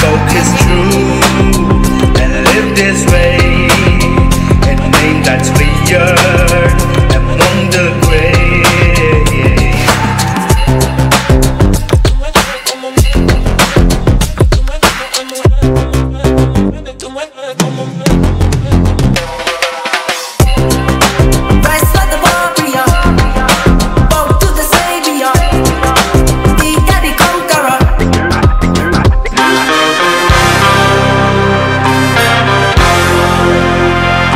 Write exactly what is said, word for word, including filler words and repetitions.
spoke is true, and live this way in a name that's weird among the great. Come on.